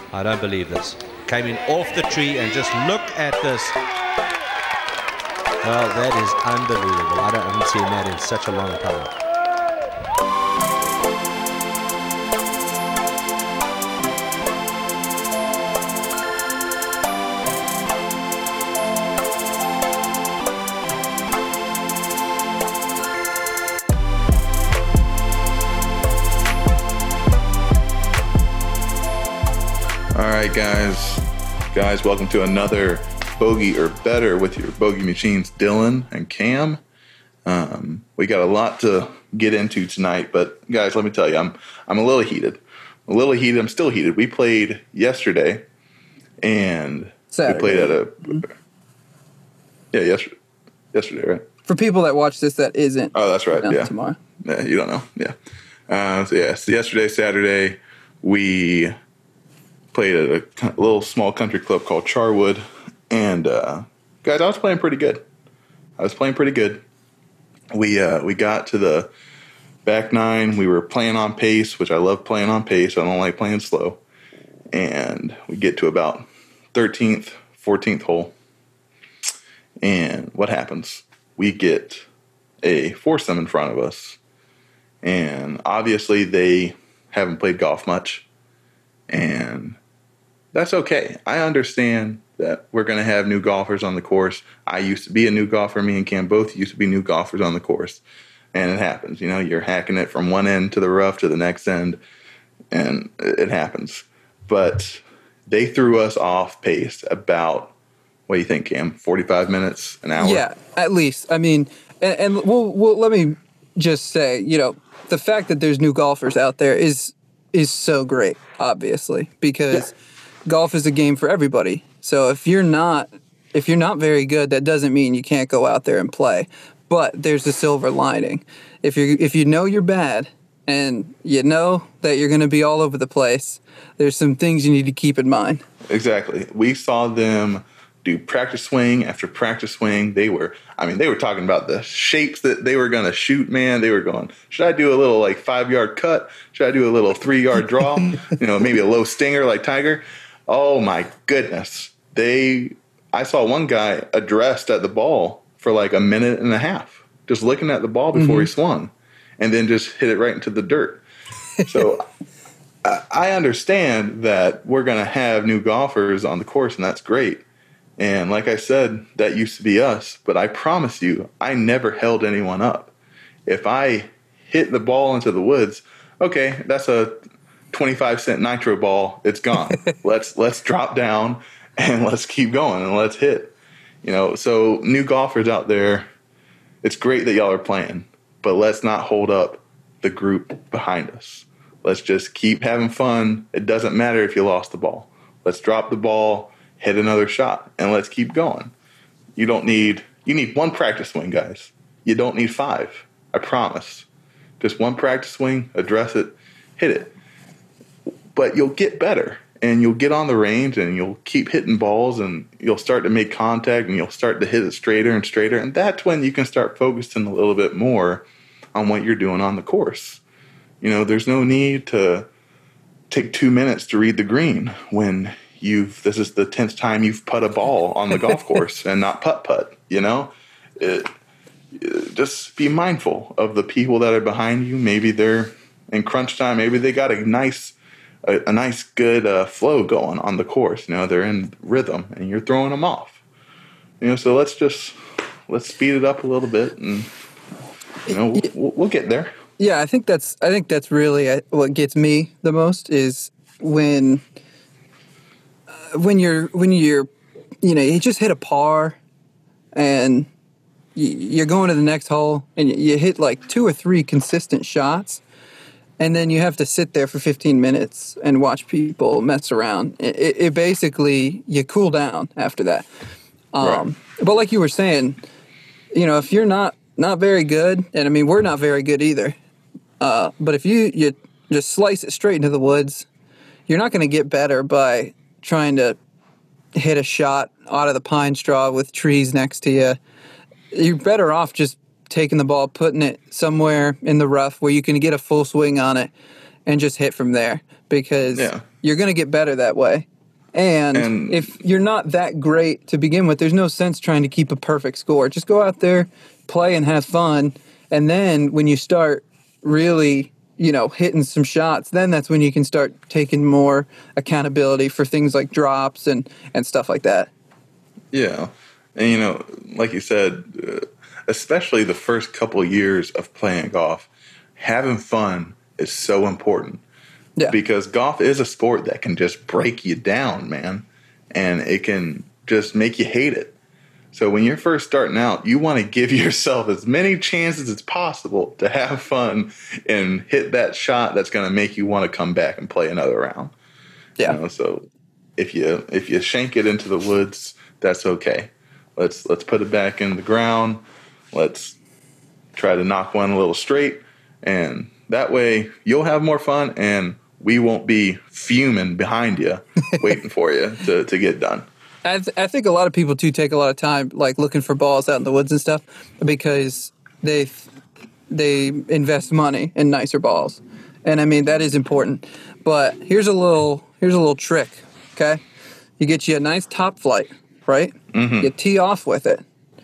I don't believe this. Came in off the tree, and just look at this. Well, that is unbelievable. I haven't seen that in such a long time. All right, guys, welcome to another Bogey or Better with your Bogey Machines, Dylan and Cam. We got a lot to get into tonight, but guys, let me tell you, I'm a little heated. I'm still heated. We played yesterday, and Saturday. We played at yesterday, right? For people that watch this, that isn't. Oh, that's right. Yeah, tomorrow. Yeah, you don't know. Yeah. So yesterday, Saturday, we played at a little small country club called Charwood, and guys, I was playing pretty good. We got to the back nine. We were playing on pace, which I love playing on pace. I don't like playing slow. And we get to about 13th, 14th hole. And what happens? We get a foursome in front of us. And obviously they haven't played golf much. And that's okay. I understand that we're going to have new golfers on the course. I used to be a new golfer. Me and Cam both used to be new golfers on the course. And it happens. You know, you're hacking it from one end to the rough to the next end. And it happens. But they threw us off pace about, what do you think, Cam? 45 minutes, an hour? Yeah, at least. I mean, and we'll let me just say, you know, the fact that there's new golfers out there is so great, obviously, because golf is a game for everybody. So if you're not very good, that doesn't mean you can't go out there and play. But there's a silver lining. If you know you're bad and you know that you're going to be all over the place, there's some things you need to keep in mind. Exactly. We saw them do practice swing after practice swing. They were talking about the shapes that they were going to shoot, man. They were going, should I do a little 5-yard cut? Should I do a little 3-yard draw? Maybe a low stinger like Tiger. Oh my goodness. I saw one guy addressed at the ball for a minute and a half, just looking at the ball before he swung, and then just hit it right into the dirt. So I understand that we're going to have new golfers on the course, and that's great. And like I said, that used to be us, but I promise you, I never held anyone up. If I hit the ball into the woods, okay, that's a 25-cent nitro ball. It's gone. Let's drop down and let's keep going and let's hit. So new golfers out there, it's great that y'all are playing, but let's not hold up the group behind us. Let's just keep having fun. It doesn't matter if you lost the ball. Let's drop the ball, hit another shot, and let's keep going. You need one practice swing, guys. You don't need 5. I promise. Just one practice swing, address it, hit it. But you'll get better, and you'll get on the range, and you'll keep hitting balls, and you'll start to make contact, and you'll start to hit it straighter and straighter, and that's when you can start focusing a little bit more on what you're doing on the course. There's no need to take 2 minutes to read the green when this is the 10th time you've put a ball on the golf course and not putt. Just be mindful of the people that are behind you. Maybe they're in crunch time. Maybe they got a nice good flow going on the course. They're in rhythm and you're throwing them off. So let's speed it up a little bit, and we'll get there. Yeah, I think that's really what gets me the most is when you're you just hit a par and you're going to the next hole and you hit 2 or 3 consistent shots, and then you have to sit there for 15 minutes and watch people mess around. It basically, you cool down after that. Right. But like you were saying, if you're not very good, and I mean we're not very good either, but if you just slice it straight into the woods, you're not going to get better by trying to hit a shot out of the pine straw with trees next to you. You're better off just taking the ball, putting it somewhere in the rough where you can get a full swing on it and just hit from there. Because you're going to get better that way. And if you're not that great to begin with, there's no sense trying to keep a perfect score. Just go out there, play, and have fun. And then when you start really, hitting some shots, then that's when you can start taking more accountability for things like drops and stuff like that. Yeah. And, like you said, especially the first couple of years of playing golf, having fun is so important. Yeah. Because golf is a sport that can just break you down, man. And it can just make you hate it. So when you're first starting out, you want to give yourself as many chances as possible to have fun and hit that shot that's going to make you want to come back and play another round. Yeah. So if you shank it into the woods, that's okay. Let's put it back in the ground. Let's try to knock one a little straight, and that way you'll have more fun, and we won't be fuming behind you, waiting for you to get done. I think a lot of people too take a lot of time like looking for balls out in the woods and stuff because they invest money in nicer balls, and I mean that is important. But here's a little trick. Okay, you get you a nice top flight, right? Mm-hmm. You tee off with it,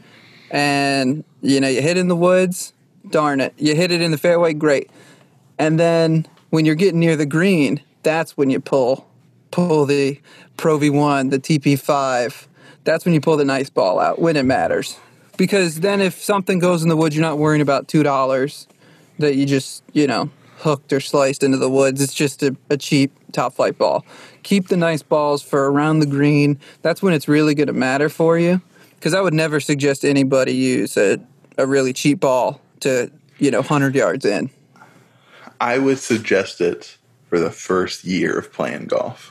and you hit in the woods. Darn it, you hit it in the fairway, great. And then when you're getting near the green, that's when you pull the Pro V1, the TP5. That's when you pull the nice ball out, when it matters. Because then if something goes in the woods, you're not worrying about $2 that you just, hooked or sliced into the woods. It's just a cheap top flight ball. Keep the nice balls for around the green. That's when it's really going to matter for you. Because I would never suggest anybody use a really cheap ball to, 100 yards in. I would suggest it for the first year of playing golf.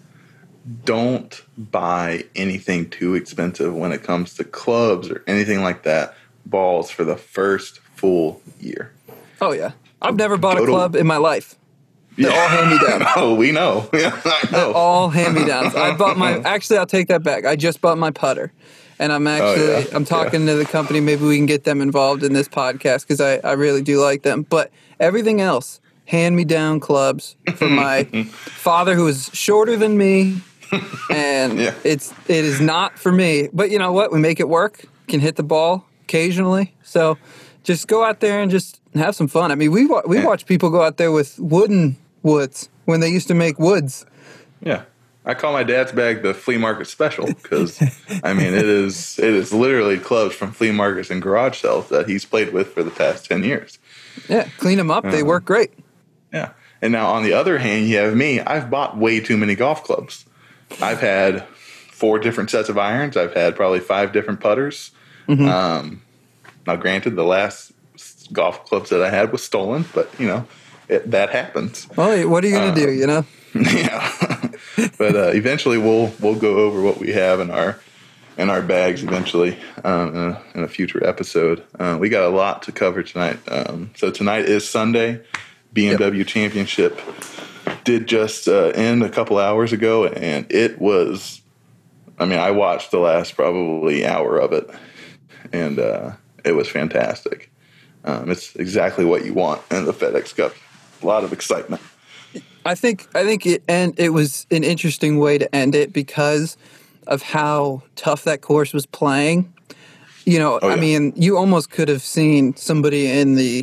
Don't buy anything too expensive when it comes to clubs or anything like that. Balls for the first full year. Oh, yeah. I've never bought a club in my life. They're all hand-me-downs. Oh, we know. Yeah, I know. They're all hand-me-downs. Actually, I'll take that back. I just bought my putter. And I'm talking to the company. Maybe we can get them involved in this podcast because I really do like them. But everything else, hand-me-down clubs from my father who is shorter than me. And it is not for me. But you know what? We make it work. Can hit the ball occasionally. So just go out there and just have some fun. I mean, we watch people go out there with wooden woods when they used to make woods. Yeah. I call my dad's bag the flea market special because, I mean, it is literally clubs from flea markets and garage sales that he's played with for the past 10 years. Yeah, clean them up. They work great. Yeah. And now on the other hand, you have me. I've bought way too many golf clubs. I've had 4 different sets of irons. I've had probably 5 different putters. Mm-hmm. Now, granted, the last golf clubs that I had was stolen, but, that happens. Well, what are you going to do, Yeah. But eventually we'll go over what we have in our bags eventually in a future episode. We got a lot to cover tonight. So tonight is Sunday. BMW Championship did just end a couple hours ago, and it was, I watched the last probably hour of it, and it was fantastic. It's exactly what you want in the FedEx Cup. A lot of excitement. I think it was an interesting way to end it because of how tough that course was playing. I mean, you almost could have seen somebody in the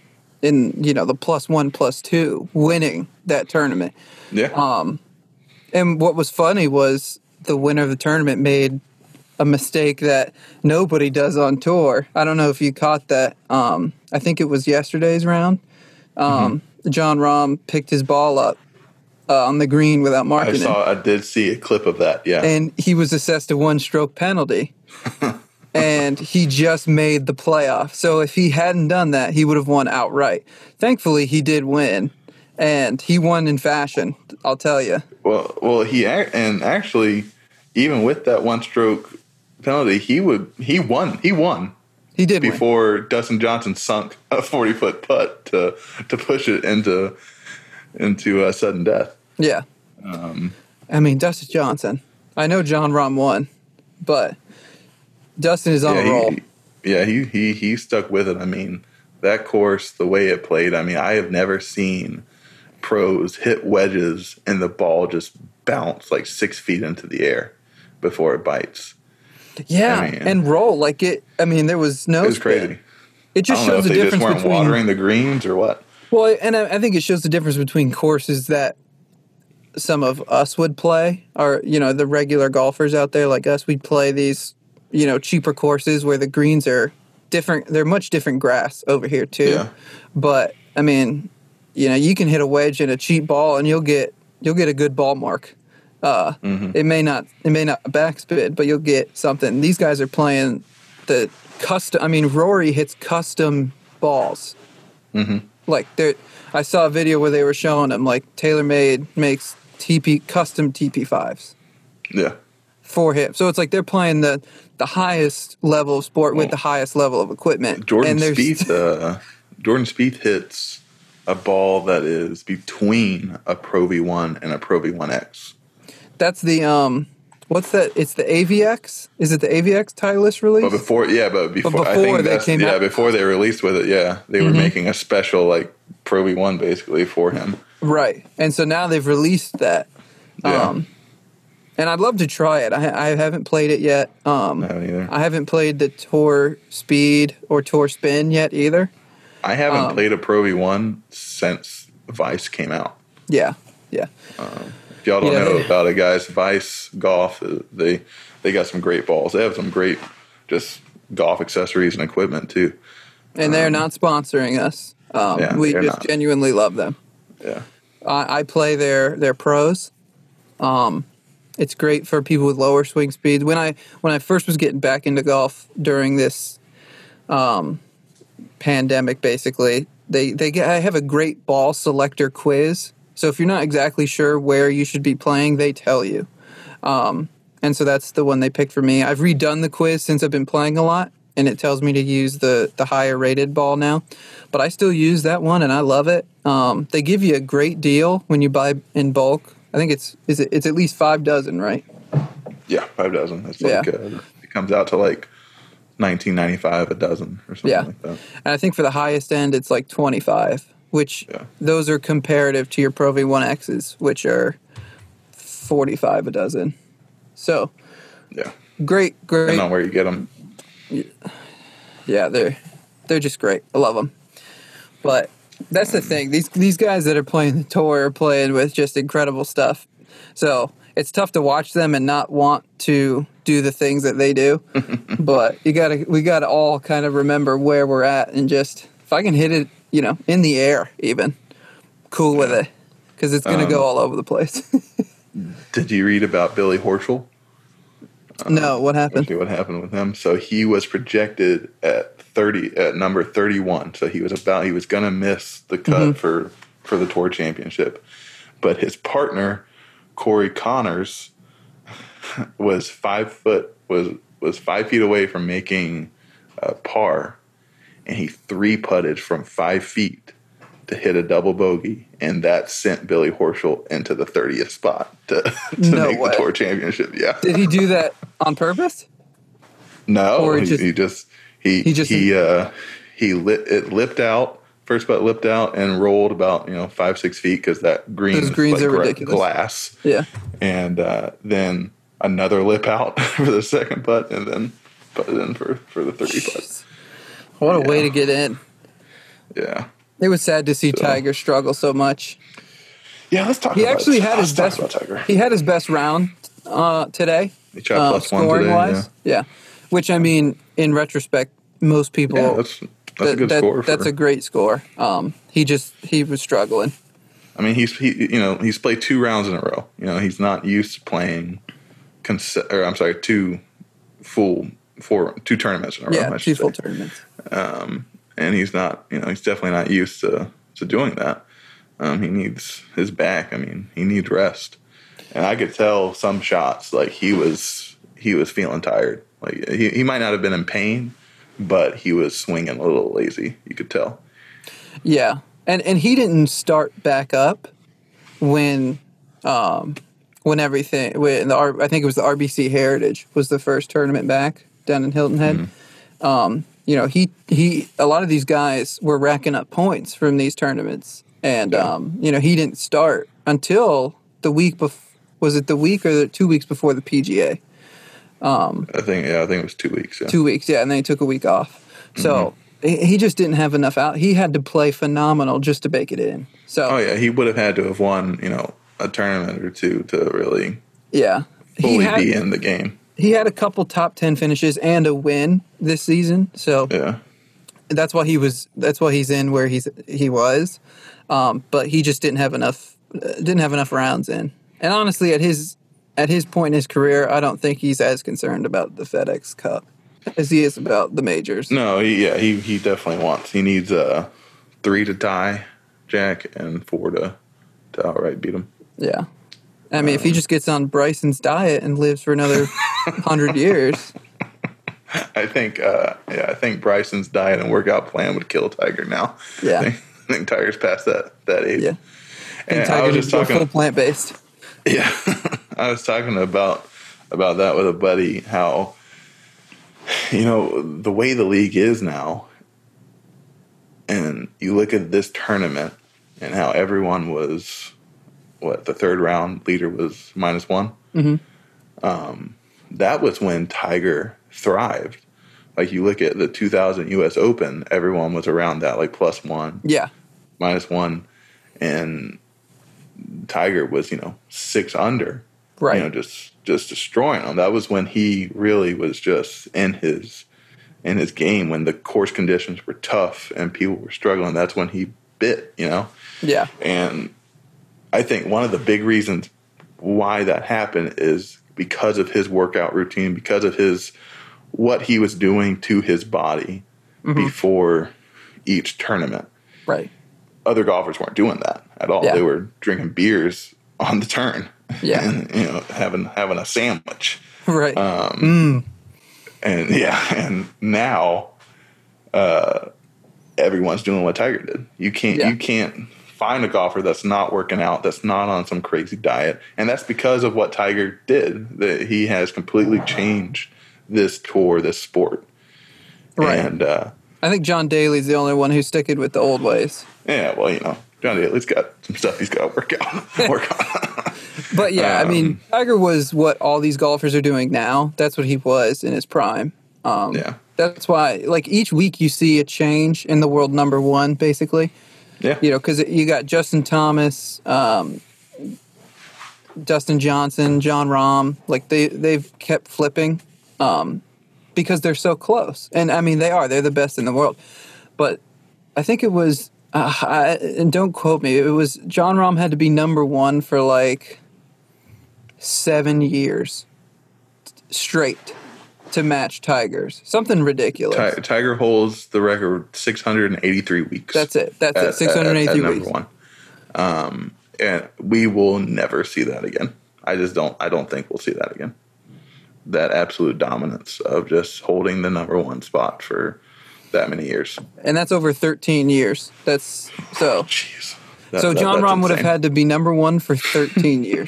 +1, +2 winning that tournament. Yeah. And what was funny was the winner of the tournament made a mistake that nobody does on tour. I don't know if you caught that. I think it was yesterday's round. Jon Rahm picked his ball up on the green without marking it. I did see a clip of that, yeah. And he was assessed a 1-stroke penalty. And he just made the playoff. So if he hadn't done that, he would have won outright. Thankfully, he did win. And he won in fashion, I'll tell you. Well, actually, even with that 1-stroke penalty, he won. He did before win. Dustin Johnson sunk a 40-foot putt to push it into sudden death. Yeah. Dustin Johnson. I know Jon Rahm won, but Dustin is on a roll. He stuck with it. I mean, that course, the way it played, I have never seen pros hit wedges and the ball just bounce like 6 feet into the air before it bites. Yeah, I mean, and roll like it. I mean, there was no. It was spin. crazy. It just I don't know shows if the they just difference weren't between watering the greens or what. Well, and I think it shows the difference between courses that some of us would play, or the regular golfers out there like us. We'd play these, cheaper courses where the greens are different. They're much different grass over here too. Yeah. But I mean, you can hit a wedge in a cheap ball and you'll get a good ball mark. It may not backspin, but you'll get something. These guys are playing the custom. I mean, Rory hits custom balls. Mm-hmm. Like I saw a video where they were showing him like TaylorMade makes custom TP5s. Yeah. For him. So it's like they're playing the highest level of sport with the highest level of equipment. Jordan Spieth hits a ball that is between a Pro V1 and a Pro V1X. That's the what's that? It's the AVX. Is it the AVX Titleist release? But before I think that's before they released with it. Yeah, they were making a special like Pro V1 basically for him. Right, and so now they've released that. Yeah. And I'd love to try it. I haven't played it yet. I haven't either. I haven't played the Tour Speed or Tour Spin yet either. I haven't played a Pro V1 since Vice came out. Yeah. If y'all don't know about it, guys, Vice Golf, they got some great balls. They have some great just golf accessories and equipment too. And they're not sponsoring us. We just genuinely love them. Yeah. I play their pros. It's great for people with lower swing speeds. When I first was getting back into golf during this pandemic, basically, I have a great ball selector quiz. So if you're not exactly sure where you should be playing, they tell you. And so that's the one they picked for me. I've redone the quiz since I've been playing a lot, and it tells me to use the higher rated ball now. But I still use that one, and I love it. They give you a great deal when you buy in bulk. I think it's at least 5 dozen, right? Yeah, 5 dozen. It's like it comes out to like $19.95 a dozen or something like that. And I think for the highest end, it's like 25, which those are comparative to your Pro V1Xs, which are 45 a dozen. So, great. Depending on where you get them. Yeah, they're just great. I love them. But that's the thing. These guys that are playing the tour are playing with just incredible stuff. So it's tough to watch them and not want to do the things that they do. But we gotta all kind of remember where we're at and just if I can hit it, in the air even, cool with it, because it's gonna go all over the place. Did you read about Billy Horschel? No, what happened? What happened with him? So he was projected at number 31. So he was going to miss the cut for the Tour Championship, but his partner Corey Connors was 5 feet away from making a par, and he 3-putted from 5 feet to hit a double bogey, and that sent Billy Horschel into the 30th spot to make the Tour Championship. Yeah. Did he do that on purpose? No, or he lipped out. First putt lipped out and rolled about 5-6 feet because that greens are ridiculous. Glass. Yeah, and then another lip out for the second putt, and then put it in for the 30 putt. What a way to get in! Yeah. It was sad to see Tiger struggle so much. Yeah, let's talk. He actually had his best. He had his best round today. He shot plus one scoring today. Wise. Yeah, which I mean, in retrospect, most people. Yeah, that's a good score. That's a great score. He was struggling. I mean, he's played 2 rounds in a row. He's not used to playing. 2 tournaments in a row. Yeah, 2 full tournaments. And he's not, he's definitely not used to doing that. He needs his back. I mean, he needs rest. And I could tell some shots like he was feeling tired. Like he might not have been in pain, but he was swinging a little lazy. You could tell. Yeah, and he didn't start back up when everything I think it was the RBC Heritage was the first tournament back down in Hilton Head. Mm-hmm. A lot of these guys were racking up points from these tournaments, And, Yeah. he didn't start until the week was it the week or the 2 weeks before the PGA? I think it was 2 weeks. Yeah. 2 weeks, yeah, and then he took a week off. So he just didn't have enough out. He had to play phenomenal just to make it in. So Oh yeah, he would have had to have won, a tournament or two to really yeah, fully be in the game. he had a couple top 10 finishes and a win this season. So Yeah. that's why he's in where he was. But he just didn't have enough rounds in. And honestly, at his point in his career, I don't think he's as concerned about the FedEx Cup as he is about the majors. No, he definitely wants. He needs 3 to tie Jack and 4 to outright beat him. Yeah. I mean, if he just gets on Bryson's diet and lives for another 100 years. I think Bryson's diet and workout plan would kill Tiger now. Yeah. I think Tiger's past that age. Yeah. And Tiger I was needs just to go talking full plant-based. Yeah, I was talking about that with a buddy. How the way the league is now, and you look at this tournament and how everyone was, the third round leader was -1. Mm-hmm. That was when Tiger thrived. Like you look at the 2000 U.S. Open, everyone was around that like +1, Yeah. -1, and Tiger was 6 under. Right. Just destroying them. That was when he really was just in his game, when the course conditions were tough and people were struggling. That's when he bit, Yeah. And I think one of the big reasons why that happened is because of his workout routine, because of what he was doing to his body before each tournament. Right. Other golfers weren't doing that at all. Yeah. They were drinking beers on the turn. Yeah. And, having a sandwich. Right. And now everyone's doing what Tiger did. You can't find a golfer that's not working out, that's not on some crazy diet. And that's because of what Tiger did. That he has completely changed this tour, this sport. Right. And I think John Daly's the only one who's sticking with the old ways. yeah, well, John Daly's got some stuff he's got to work on. But yeah, I mean, Tiger was what all these golfers are doing now. That's what he was in his prime. Yeah. That's why, like, each week you see a change in the world number one, basically. Yeah. Because you got Justin Thomas, Dustin Johnson, John Rahm. Like, they've kept flipping because they're so close. And, I mean, they're the best in the world. But I think it was, and don't quote me, it was John Rahm had to be number one for, like, 7 years straight to match Tiger's. Something ridiculous. Tiger holds the record 683 weeks. That's it. 683 at weeks. number one. And we will never see that again. I don't think we'll see that again. That absolute dominance of just holding the number one spot for that many years. And that's over 13 years. That's so. Jeez. So John that's Rahm would have insane. had to be number one for 13 years.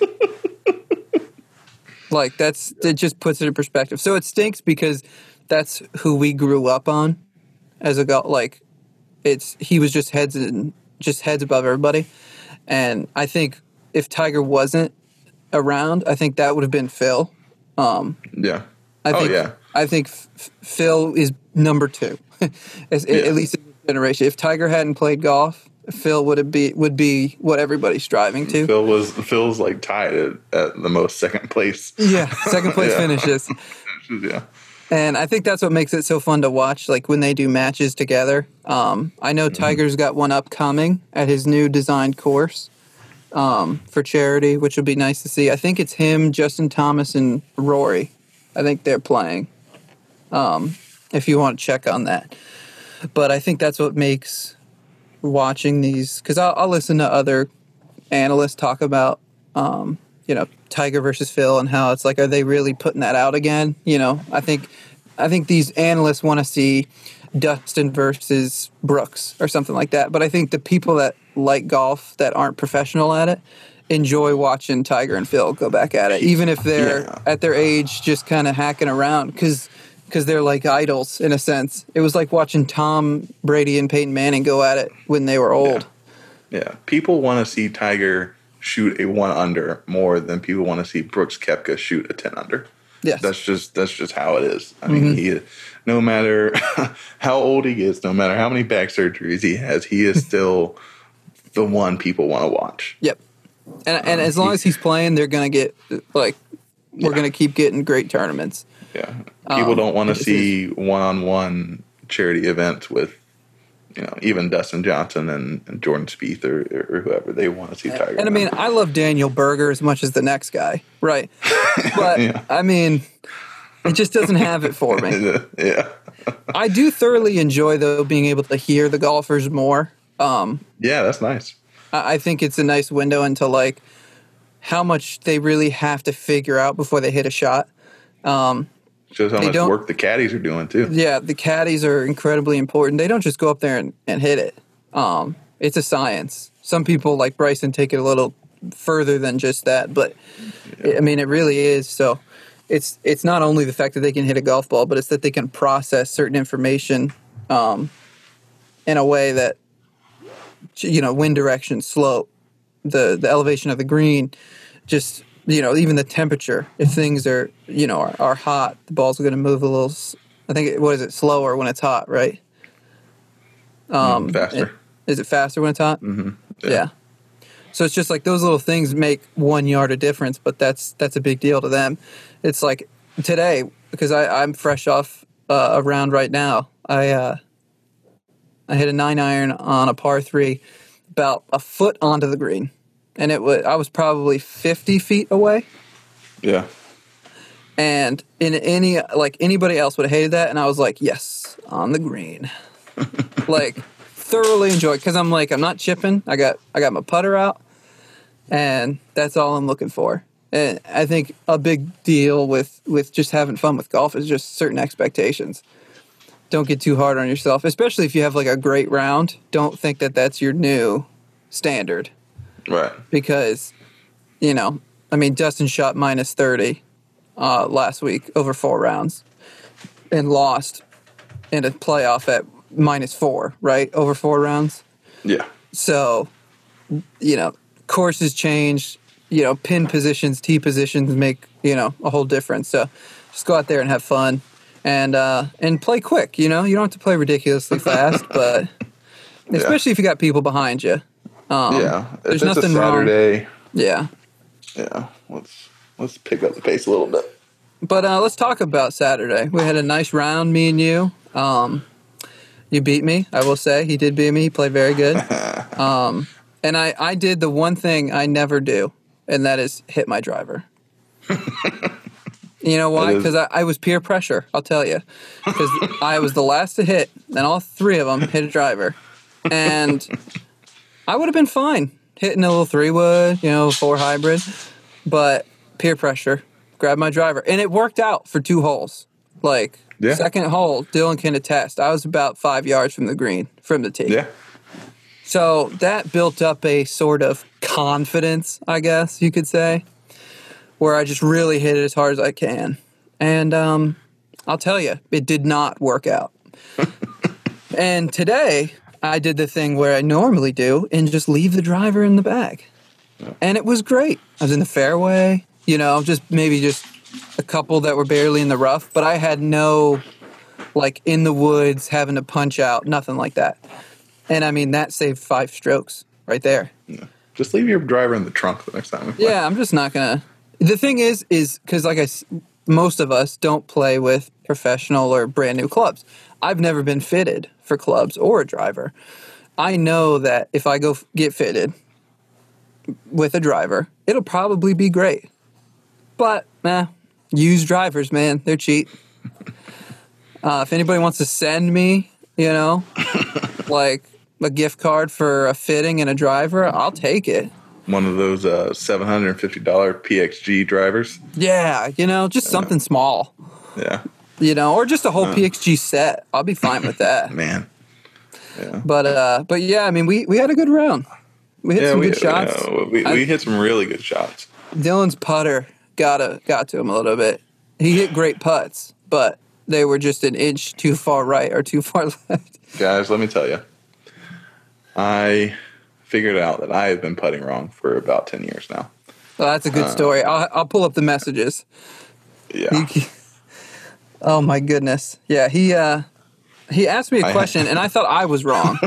Like, it just puts it in perspective. So it stinks because that's who we grew up on as a golf. Like, he was just heads above everybody. And I think if Tiger wasn't around, I think that would have been Phil. Yeah. I think Phil is number two, at least in this generation. If Tiger hadn't played golf, Phil would be what everybody's striving to. Phil's like tied at the most second place. Yeah, second place finishes. Yeah. And I think that's what makes it so fun to watch, like when they do matches together. I know Tiger's got one upcoming at his new designed course for charity, which would be nice to see. I think it's him, Justin Thomas, and Rory. I think they're playing, if you want to check on that. But I think that's what makes watching these, because I'll listen to other analysts talk about, Tiger versus Phil and how it's like, are they really putting that out again? I think these analysts want to see Dustin versus Brooks or something like that. But I think the people that like golf that aren't professional at it enjoy watching Tiger and Phil go back at it, even if they're at their age just kind of hacking around, because they're like idols in a sense. It was like watching Tom Brady and Peyton Manning go at it when they were old. Yeah, people want to see Tiger shoot a 1 under more than people want to see Brooks Koepka shoot a 10 under. Yes. That's just how it is. I mean, he, no matter how old he gets, no matter how many back surgeries he has, he is still the one people want to watch. Yep. And as long as he's playing, they're going to get, like, we're going to keep getting great tournaments. Yeah. People don't want to see one-on-one charity events with, even Dustin Johnson and Jordan Spieth or whoever. They want to see Tiger. And I mean, I love Daniel Berger as much as the next guy, right? But I mean, it just doesn't have it for me. Yeah. I do thoroughly enjoy, though, being able to hear the golfers more. Yeah, that's nice. I think it's a nice window into, like, how much they really have to figure out before they hit a shot. Shows how much work the caddies are doing, too. Yeah, the caddies are incredibly important. They don't just go up there and hit it. It's a science. Some people, like Bryson, take it a little further than just that. But, I mean, it really is. So it's not only the fact that they can hit a golf ball, but it's that they can process certain information in a way that, wind direction, slope, the elevation of the green, just... even the temperature. If things are, are hot, the ball's going to move a little. I think slower when it's hot, right? Faster. Is it faster when it's hot? Mm-hmm. Yeah. So it's just like those little things make 1 yard of difference, but that's a big deal to them. It's like today, because I'm fresh off a round right now. I hit a 9-iron on a par 3, about a foot onto the green. And I was probably 50 feet away. Yeah. And anybody else would have hated that. And I was like, yes, on the green. Like, thoroughly enjoyed. Because I'm not chipping. I got my putter out. And that's all I'm looking for. And I think a big deal with just having fun with golf is just certain expectations. Don't get too hard on yourself. Especially if you have, like, a great round. Don't think that that's your new standard. Right. Because, Dustin shot minus 30 last week over 4 rounds and lost in a playoff at minus 4, right? Over 4 rounds. Yeah. So, courses change, pin positions, tee positions make, a whole difference. So just go out there and have fun and play quick, You don't have to play ridiculously fast, but especially if you got people behind you. There's nothing a Saturday. wrong. Yeah. Yeah. Let's pick up the pace a little bit. But let's talk about Saturday. We had a nice round, me and you. You beat me, I will say. He did beat me. He played very good. And I did the one thing I never do, and that is hit my driver. You know why? Because I was peer pressure, I'll tell you. Because I was the last to hit, and all 3 of them hit a driver. And... I would have been fine hitting a little 3-wood, 4 hybrid, but peer pressure, grabbed my driver. And it worked out for 2 holes. Second hole, Dylan can attest. I was about 5 yards from the green, from the tee. Yeah. So that built up a sort of confidence, I guess you could say, where I just really hit it as hard as I can. And I'll tell you, it did not work out. And today... I did the thing where I normally do and just leave the driver in the bag. Yeah. And it was great. I was in the fairway, just a couple that were barely in the rough, but I had no, in the woods, having to punch out, nothing like that. And, that saved 5 strokes right there. Yeah. Just leave your driver in the trunk the next time we play. Yeah, I'm just not going to. The thing is because, most of us don't play with professional or brand new clubs. I've never been fitted for clubs or a driver. I know that if I go get fitted with a driver, it'll probably be great. But, used drivers, man, they're cheap. If anybody wants to send me, like a gift card for a fitting and a driver, I'll take it. One of those $750 PXG drivers. Yeah, just something small. Yeah. Or just a whole PXG set. I'll be fine with that. Man. Yeah. But yeah, we had a good round. We hit some good shots. We hit some really good shots. Dylan's putter got to him a little bit. He hit great putts, but they were just an inch too far right or too far left. Guys, let me tell you. I figured out that I have been putting wrong for about 10 years now. Well, that's a good story. I'll pull up the messages. Yeah. Oh my goodness. Yeah, he asked me a question and I thought I was wrong.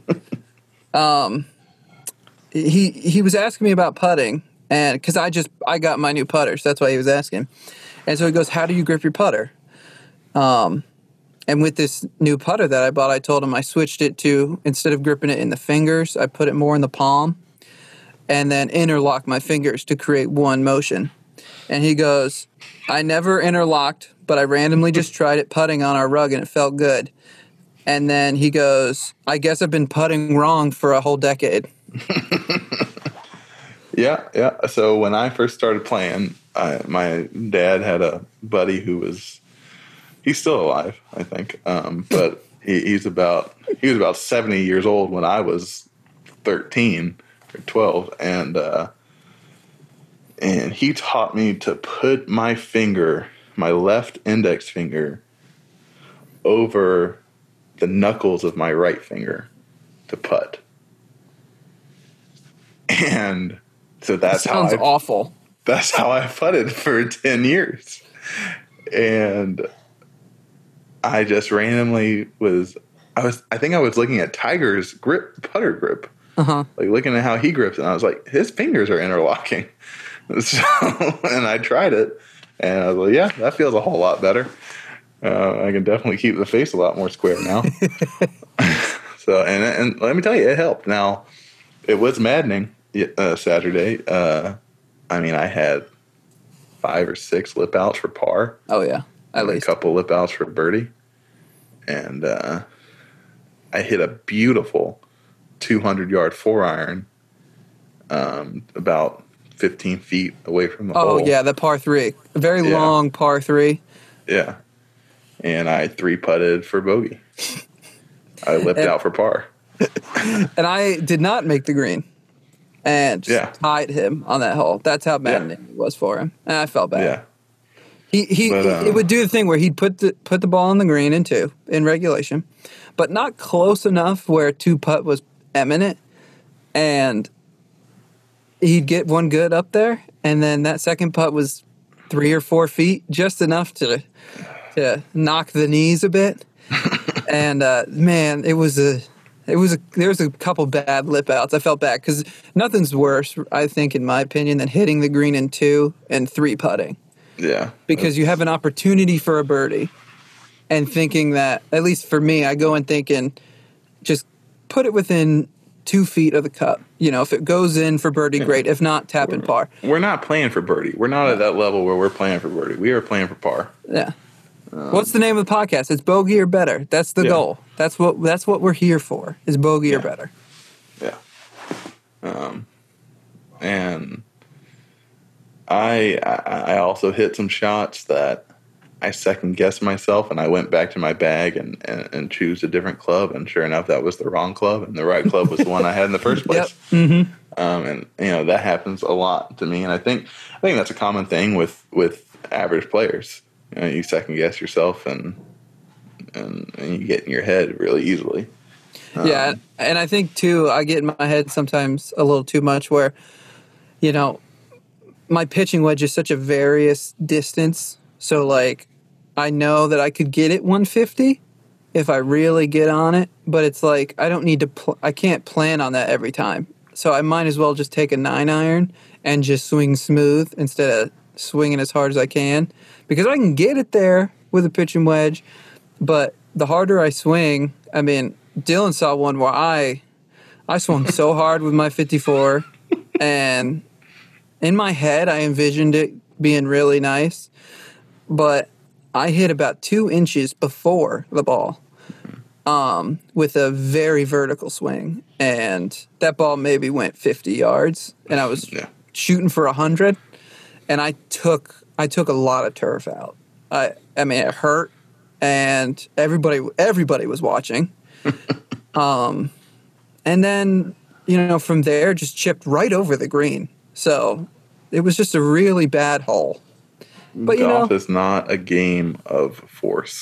He was asking me about putting, and because I got my new putter, so that's why he was asking. And so he goes, "How do you grip your putter?" And with this new putter that I bought, I told him I switched it to, instead of gripping it in the fingers, I put it more in the palm and then interlock my fingers to create one motion. And he goes, "I never interlocked, but I randomly just tried it putting on our rug and it felt good." And then he goes, "I guess I've been putting wrong for a whole decade." Yeah. So when I first started playing, my dad had a buddy he's still alive, I think. But he was about 70 years old when I was 13 or 12. And he taught me to put my left index finger, over the knuckles of my right finger to putt. And so that sounds awful. That's how I putted for 10 years. And I just randomly I think I was looking at Tiger's putter grip. Like looking at how he grips, and I was like, his fingers are interlocking. So, and I tried it, and I was like, yeah, that feels a whole lot better. I can definitely keep the face a lot more square now. So, and let me tell you, it helped. Now, it was maddening Saturday. I had 5 or 6 lip outs for par. Oh yeah, at least a couple lip outs for birdie, and I hit a beautiful 200-yard 4-iron, about 15 feet away from the hole. Oh yeah, the par 3, a very long par 3. Yeah, and I 3-putted for bogey. I lipped out for par. And I did not make the green. And just tied him on that hole. That's how maddening it was for him. And I felt bad. Yeah. It would do the thing where he'd put the ball on the green in regulation, but not close enough where 2-putt was imminent. And he'd get one good up there, and then that second putt was 3 or 4 feet, just enough to knock the knees a bit. And man, there was a couple bad lip outs. I felt bad because nothing's worse, I think, in my opinion, than hitting the green in 2 and 3 putting. Yeah. Because you have an opportunity for a birdie, and thinking that, at least for me, I go in thinking, just put it within 2 feet of the cup. If it goes in for birdie, great. If not, tap and par. We're not playing for birdie. We're not at that level where we're playing for birdie. We are playing for par. Yeah. What's the name of the podcast? It's Bogey or Better. That's the goal. That's what we're here for, is bogey or better. Yeah. And I also hit some shots that I second guessed myself, and I went back to my bag and choose a different club, and sure enough, that was the wrong club, and the right club was the one I had in the first place. Yep. Mm-hmm. And that happens a lot to me, and I think that's a common thing with average players. You second guess yourself, and you get in your head really easily. Yeah, and I think too, I get in my head sometimes a little too much, where my pitching wedge is such a various distance. So like, I know that I could get it 150 if I really get on it, but it's like I don't need to. I can't plan on that every time. So I might as well just take a 9-iron and just swing smooth instead of swinging as hard as I can, because I can get it there with a pitching wedge. But the harder I swing, I mean, Dylan saw one where I swung so hard with my 54, and in my head I envisioned it being really nice, but I hit about 2 inches before the ball with a very vertical swing, and that ball maybe went 50 yards, and I was shooting for 100, and I took a lot of turf out. I mean, it hurt, and everybody was watching. And then, from there, just chipped right over the green. So it was just a really bad hole. But golf is not a game of force.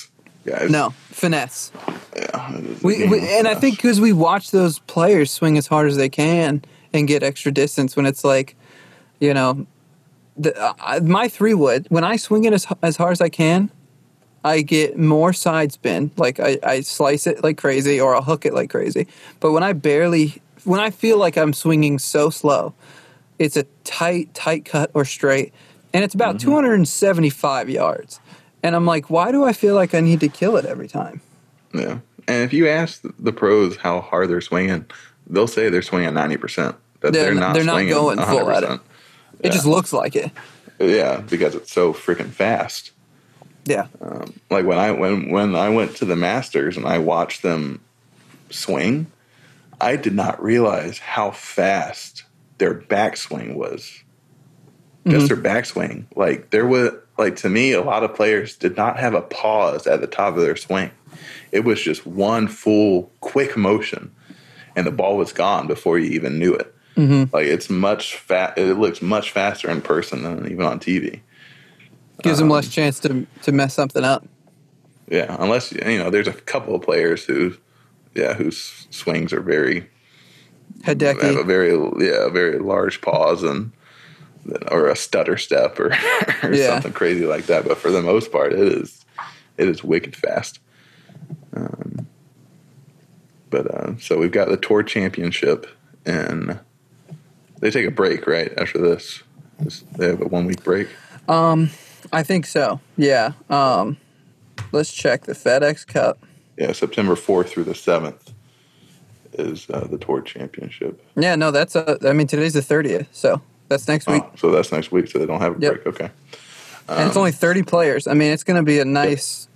guys. No, finesse. Yeah. it is a We game of and I finesse. think because we watch those players swing as hard as they can and get extra distance when it's like, you know, my 3-wood, when I swing it as hard as I can, I get more side spin. Like I slice it like crazy or I'll hook it like crazy. But when I feel like I'm swinging so slow, it's a tight cut or straight. And it's about 275 yards. And I'm like, why do I feel like I need to kill it every time? Yeah. And if you ask the pros how hard they're swinging, they'll say they're swinging 90%. That They're not not swinging going full at it. 100%. It just looks like it. Yeah, because it's so freaking fast. Yeah. Like when I went to the Masters and I watched them swing, I did not realize how fast their backswing was. Just their backswing. Like there was, like, to me, a lot of players did not have a pause at the top of their swing. It was just one full quick motion, and the ball was gone before you even knew it. Like it's it looks much faster in person than even on TV. Gives them less chance to mess something up. Yeah, unless there's a couple of players whose swings are very have a Hideki. very large pause or a stutter step or something crazy like that. But for the most part, it is wicked fast. So we've got the Tour Championship, and they take a break right after this. They have a 1-week break. I think so. Yeah. Let's check the FedEx Cup. Yeah, September 4th through the 7th is the Tour Championship. Yeah, no, that's today's the 30th, so that's next week. So that's next week, so they don't have a break. Okay. And it's only 30 players. I mean, it's going to be a nice.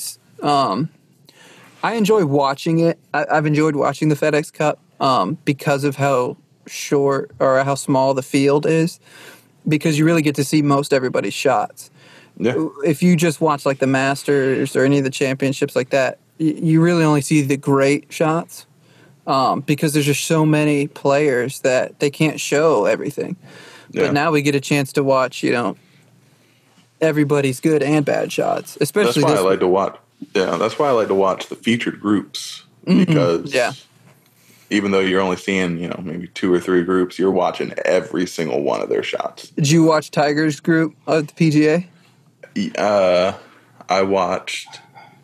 I enjoy watching it. I've enjoyed watching the FedEx Cup because of how short or how small the field is, because you really get to see most everybody's shots. Yeah. If you just watch like the Masters or any of the championships like that, you really only see the great shots because there's just so many players that they can't show everything. Yeah. But now we get a chance to watch, everybody's good and bad shots, especially That's why this I like to watch. Yeah, that's why I like to watch the featured groups because even though you're only seeing maybe 2 or 3 groups, you're watching every single one of their shots. Did you watch Tiger's group at the PGA? I watched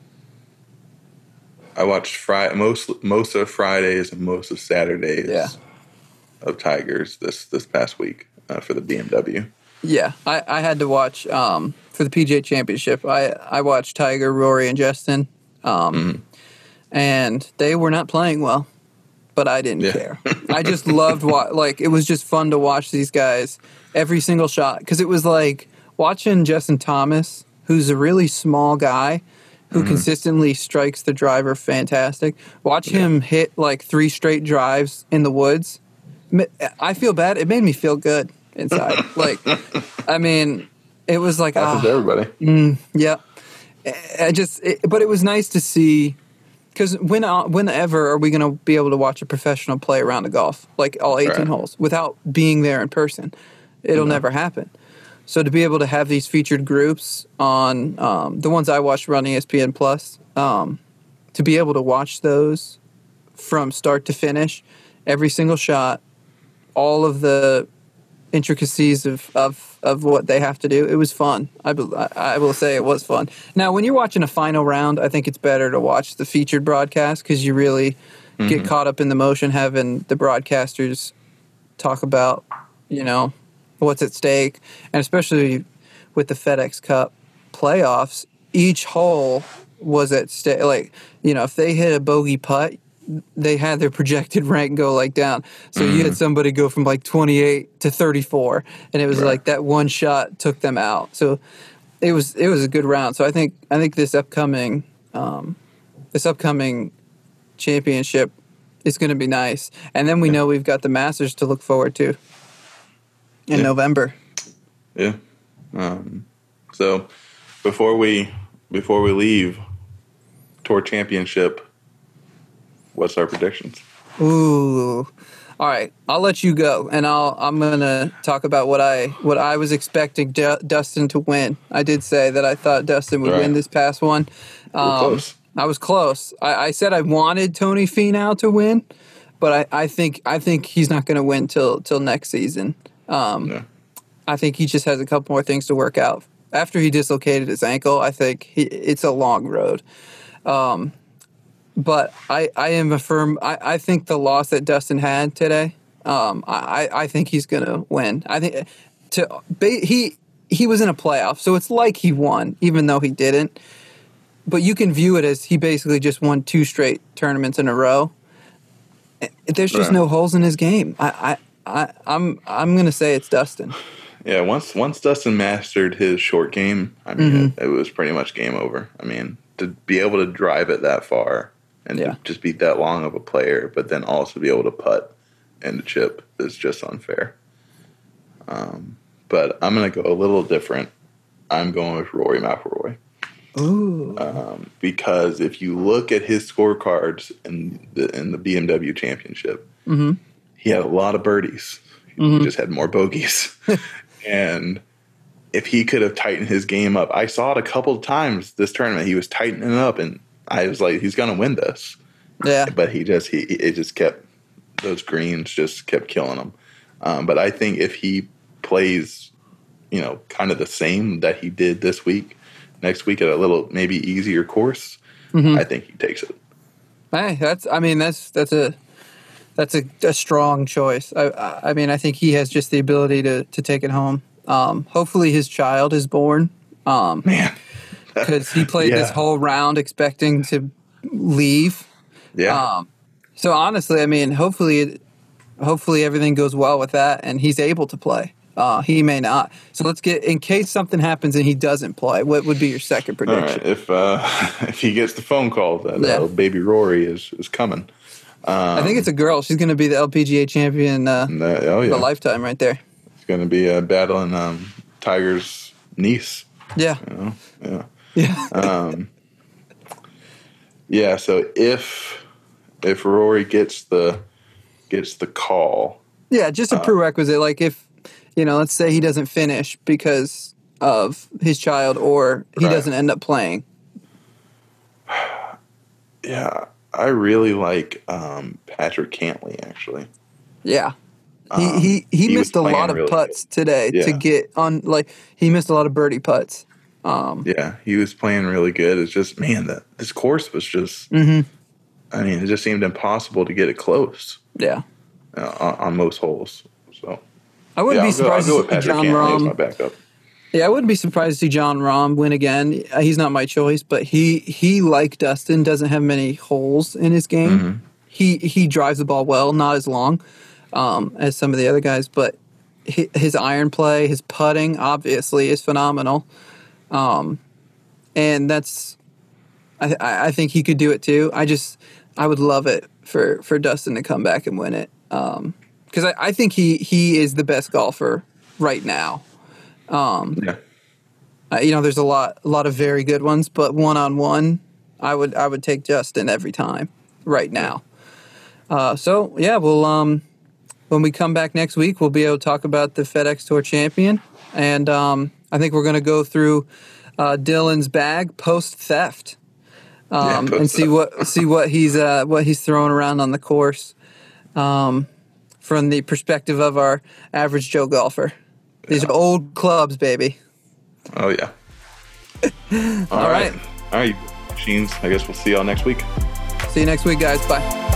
most of Fridays and most of Saturdays of Tigers this past week for the BMW. Yeah, I had to watch for the PGA Championship. I watched Tiger, Rory, and Justin, and they were not playing well, but I didn't care. I just loved it was just fun to watch these guys every single shot because it was like watching Justin Thomas, who's a really small guy who consistently strikes the driver fantastic. Watch him hit like 3 straight drives in the woods. I feel bad. It made me feel good inside. It was like happens to everybody. Yeah. But it was nice to see, because whenever are we going to be able to watch a professional play around a golf, like all 18 holes, without being there in person? It'll never happen. So to be able to have these featured groups on the ones I watched on ESPN Plus, to be able to watch those from start to finish, every single shot, all of the intricacies of what they have to do, it was fun. I will say it was fun. Now, when you're watching a final round, I think it's better to watch the featured broadcast because you really get caught up in the motion, having the broadcasters talk about, what's at stake. And especially with the FedEx Cup playoffs, each hole was at stake. Like, if they hit a bogey putt, they had their projected rank go like down. So you had somebody go from like 28 to 34, and it was like that one shot took them out. So it was a good round. So I think this upcoming championship is going to be nice. And then we know we've got the Masters to look forward to in November. Yeah. So before we leave Tour Championship, what's our predictions? Ooh. All right, I'll let you go, and I'm gonna talk about what I was expecting Dustin to win. I did say that I thought Dustin would win this past one. Close. I was close. I said I wanted Tony Finau to win, but I think he's not going to win till next season. Yeah. I think he just has a couple more things to work out. After he dislocated his ankle, I think it's a long road. But I am a firm. I think the loss that Dustin had today, I think he's going to win. I think he was in a playoff, so it's like he won, even though he didn't. But you can view it as he basically just won 2 straight tournaments in a row. There's just no holes in his game. I'm going to say it's Dustin. Yeah, once Dustin mastered his short game, I mean, it was pretty much game over. I mean, to be able to drive it that far and to just be that long of a player, but then also be able to putt and to chip is just unfair. But I'm going to go a little different. I'm going with Rory McIlroy. Ooh. Because if you look at his scorecards in the BMW Championship, he had a lot of birdies. He just had more bogeys. And if he could have tightened his game up, I saw it a couple of times this tournament. He was tightening it up, and I was like, he's going to win this. Yeah. But it just kept, those greens just kept killing him. But I think if he plays, kind of the same that he did this week, next week at a little maybe easier course, I think he takes it. Hey, that's a strong choice. I mean, I think he has just the ability to take it home. Hopefully his child is born. Man. Because he played this whole round expecting to leave. Yeah. So honestly, I mean, hopefully everything goes well with that and he's able to play. He may not. So let's get, in case something happens and he doesn't play, what would be your second prediction? All right. If he gets the phone call that baby Rory is coming. I think it's a girl. She's going to be the LPGA champion the lifetime right there. It's going to be battling Tiger's niece. Yeah. Yeah. Yeah. So if Rory gets the call. Yeah, just a prerequisite. Like if, let's say he doesn't finish because of his child or he doesn't end up playing. Yeah. I really like Patrick Cantlay, actually. Yeah. He missed a lot of really putts today to get on. Like, he missed a lot of birdie putts. Yeah, he was playing really good. It's just, man, this course was just, I mean, it just seemed impossible to get it close. Yeah. On most holes. So I wouldn't be surprised to see John Rahm. My backup. Yeah, I wouldn't be surprised to see John Rahm win again. He's not my choice, but he like Dustin, doesn't have many holes in his game. He drives the ball well, not as long as some of the other guys, but his iron play, his putting, obviously, is phenomenal. And that's, I think he could do it too. I would love it for Dustin to come back and win it. Because I think he is the best golfer right now. There's a lot of very good ones, but one-on-one, I would take Justin every time right now. So yeah, we'll when we come back next week, we'll be able to talk about the FedEx Tour champion, and I think we're going to go through Dylan's bag post theft, and see what he's throwing around on the course, from the perspective of our average Joe golfer. These are old clubs, baby. Oh, yeah. All right. All right, machines. I guess we'll see y'all next week. See you next week, guys. Bye.